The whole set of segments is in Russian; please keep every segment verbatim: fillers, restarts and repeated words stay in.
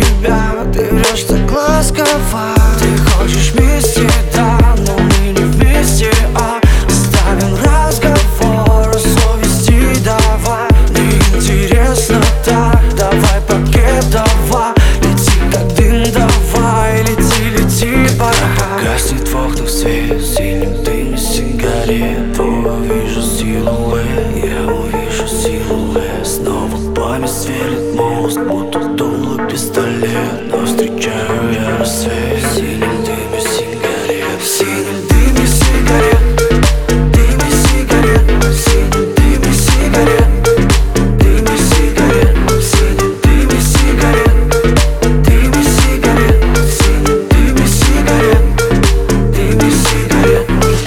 тебя. Ты врешь так ласково. Ты хочешь вместе, да, но мы не вместе, а оставим разговор о совести. Давай, неинтересно так, давай пакет, давай. Лети как дым, давай, лети, лети, пока гаснет в окнах свет, в синем дыме сигарет. Увижу силуэт, я увижу силуэт. Снова память сверит мозг, будто дуло пистолет. Но встречаю я рассвет в синем дыме сигарет. В синем дыме сигарет, дыме сигарет, в синем дыме сигарет, дыме сигарет, в синем дыме сигарет, дыме сигарет, в синем дыме сигарет, дыме сигарет.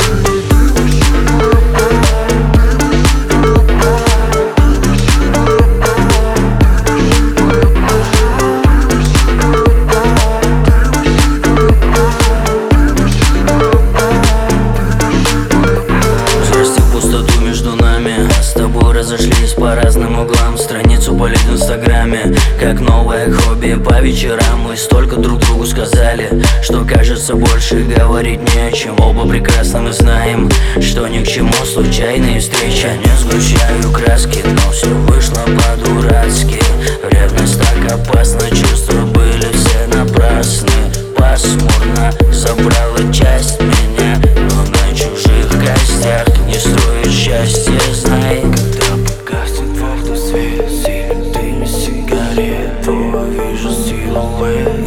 Пустоту между нами, с тобой разошлись по разным углам. Страницу полить в инстаграме, как новое хобби. По вечерам мы столько друг другу сказали, что кажется больше говорить не о чем. Оба прекрасно мы знаем, что ни к чему случайные встречи. Не сгущаю краски, но все вышло по-дурацки. Ревность так опасна, чувства были все напрасны. Пасмурно забрала часть меня, но на чужих костях не строит счастье, знай. Когда погаснет в окнах свет, в синем дыме сигарет, увижу силуэт,